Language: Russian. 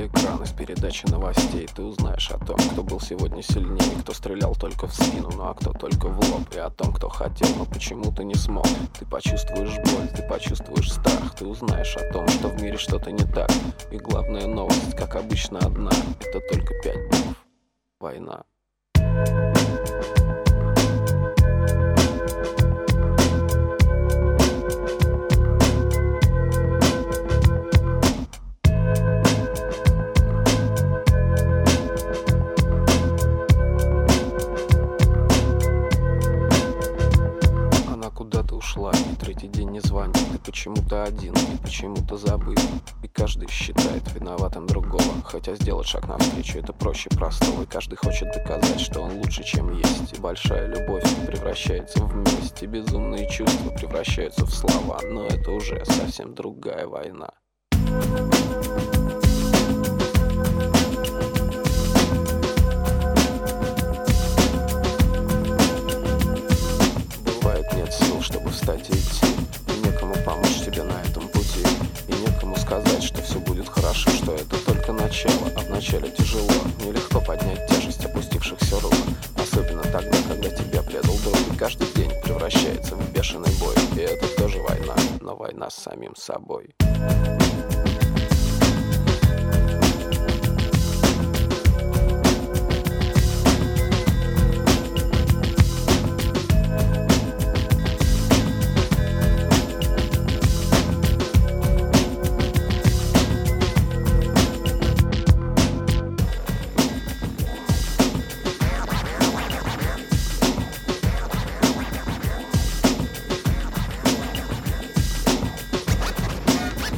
экран из передачи новостей. Ты узнаешь о том, кто был сегодня сильнее, кто стрелял только в спину, ну а кто только в лоб. И о том, кто хотел, но почему-то не смог. Ты почувствуешь боль, ты почувствуешь страх. Ты узнаешь о том, что в мире что-то не так. И главная новость, как обычно, одна. Это только 5 букв. Война. Куда ты ушла, и третий день не звонит. Ты почему-то один, и почему-то забыт. И каждый считает виноватым другого. Хотя сделать шаг навстречу это проще простого. И каждый хочет доказать, что он лучше, чем есть. И большая любовь превращается в месть. И безумные чувства превращаются в слова. Но это уже совсем другая война. Чтобы встать и идти, и некому помочь тебе на этом пути, и некому сказать, что все будет хорошо, что это только начало, а вначале тяжело, нелегко поднять тяжесть опустившихся рук, особенно тогда, когда тебя предал друг, и каждый день превращается в бешеный бой, и это тоже война, но война с самим собой.